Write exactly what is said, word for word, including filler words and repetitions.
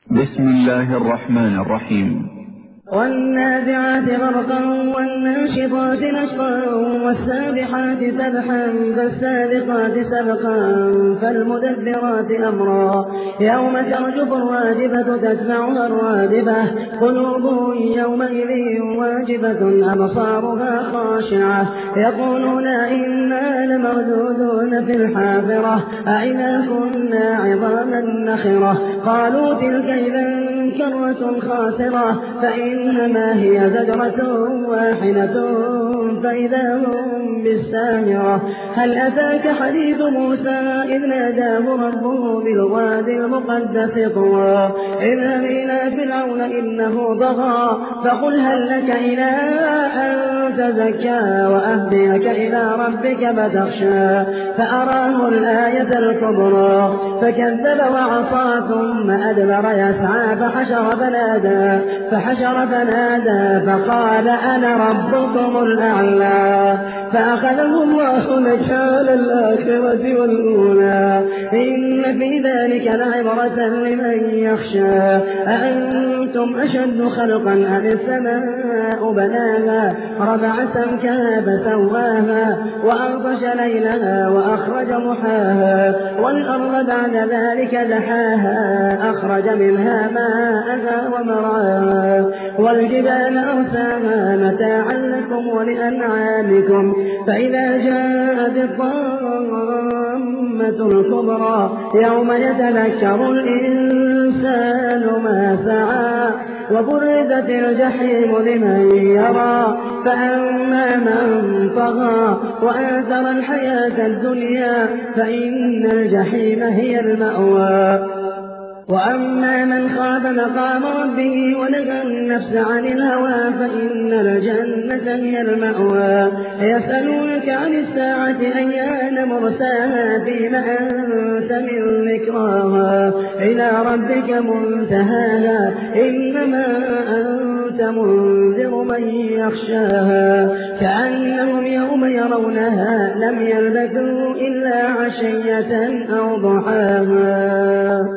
بسم الله الرحمن الرحيم. والنازعات غرقا والناشطات نشطا والسابحات سبحا فالسابقات سبقا فالمدبرات أمرا يوم ترجف الواجبة تتبعها الرادبة قلوب يومئذ واجبة أبصارها خاشعة يقولون إنا لمردودون في الحافرة أئذا كنا عظاما نخرة قالوا تلك إذا كرة خاسرة فإنما هي زجرة واحدة فإذا هم بالساهرة هل أتاك حديث موسى إذ ناداه ربه بالوادي المقدس طوى اذهب إلى فرعون إنه طغى فقل هل لك إلى أن تزكى وأهديك إلى ربك فتخشى فأراه الآية الكبرى فكذب وعصى ثم أدبر يسعى فحشر فنادى فحشر فنادى فقال أنا ربكم الأعلى فأخذه الله نكال الآخرة والأولى إن في ذلك لعبرة لمن يخشى أأنتم أشد خلقا أم السماء بناها رفع سمكها فسواها وأغطش ليلها وأخرج ضحاها والأرض بعد ذلك دحاها أخرج منها ماءها ومرعاها والجبال أرساها متاعا لكم ولأنعامكم فإذا جاءت الطامة الكبرى يوم يتذكر الإنسان ما سعى وبرزت الجحيم لمن يرى فأما من طغى وآثر الحياة الدنيا فإن الجحيم هي المأوى وأما من خاف مقام ربه ونهى النفس عن الهوى فإن الجنة هي المأوى يسألونك عن الساعة أيان مرساها فيما أنت من ذكراها إلى ربك منتهاها إنما أنت منذر من يخشاها كأنهم يوم يرونها لم يلبثوا إلا عشية أو ضحاها.